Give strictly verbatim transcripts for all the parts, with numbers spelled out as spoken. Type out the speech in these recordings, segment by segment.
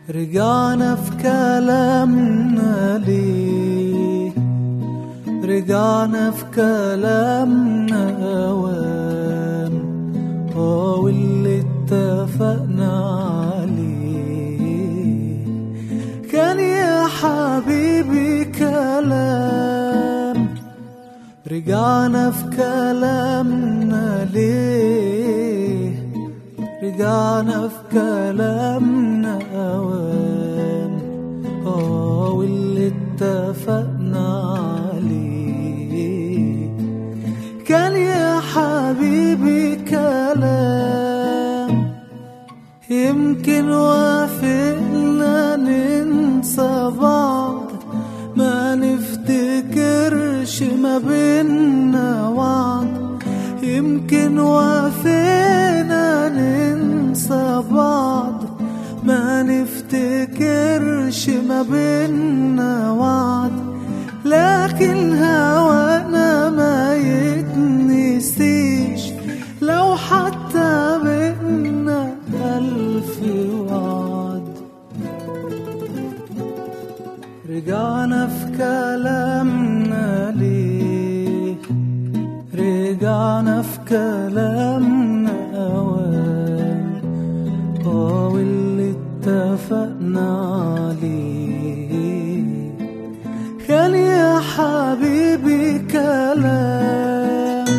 رجعنا في كلامنا ليه؟ رجعنا في كلامنا أوام اه واللي اتفقنا عليه كان يا حبيبي كلام. رجعنا في كلامنا ليه؟ رجعنا في كلامنا أوام اه واللي اتفقنا عليه كان يا حبيبي كلام. يمكن وافقنا ننسى بعض ما نفتكرش ما بينا وعد. يمكن وافقنا ننسى بعض ما نفتكرش ما بينا وعد. لكن هوانا ما يتنسيش لو حتى بينا ألف وعد. رجعنا في كلامنا ليه؟ رجعنا في كلامنا أوام اه واللي اتفقنا عليه كان يا حبيبي كلام.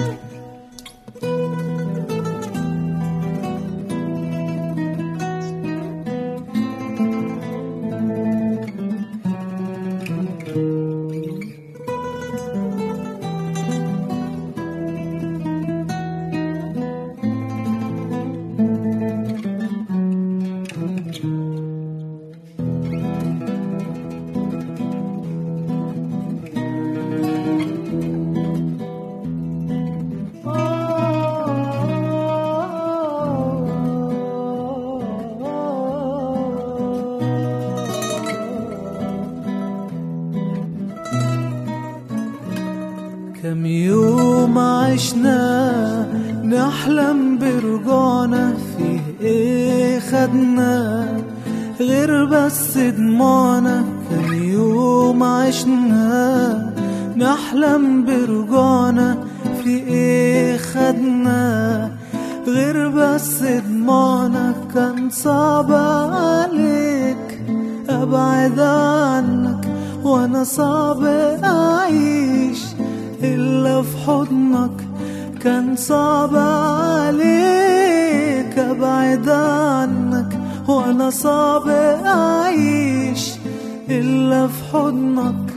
كم يوم عشنا نحلم برجوعنا فيه ايه خدنا غير بس دموعنا. كم يوم عشنا نحلم برجوعنا فيه ايه خدنا غير بس دموعنا. كان صعب عليك ابعد عنك وانا صعب اعيش إلا في حضنك. كان صعب عليك أبعد عنك وأنا صعب أعيش إلا في حضنك.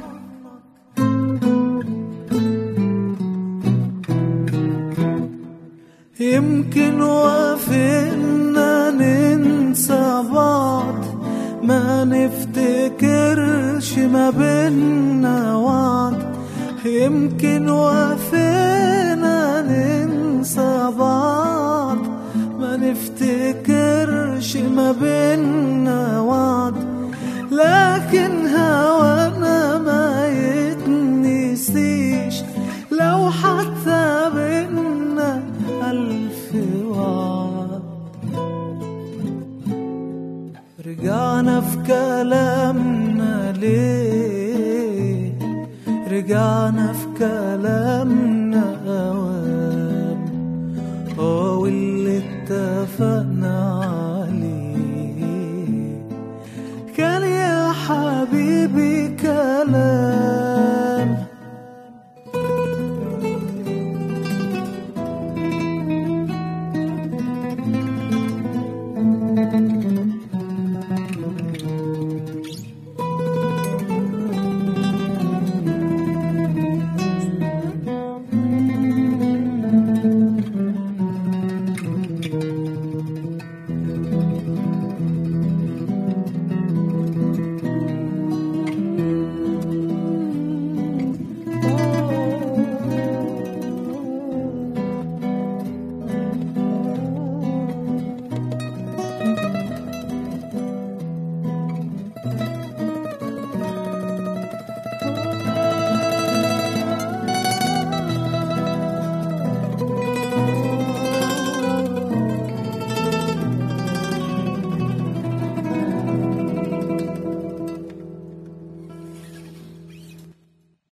يمكن وافقنا ننسى بعض ما نفتكرش ما بينا وعد. يمكن وافقنا ننسى بعض ما نفتكرش ما بينا وعد. لكن هوانا ما يتنسيش لو حتى بينا ألف وعد. رجعنا في كلامنا ليه؟ رجعنا في كلامنا أوام اه واللي اتفقنا عليه كان يا حبيبي كلام.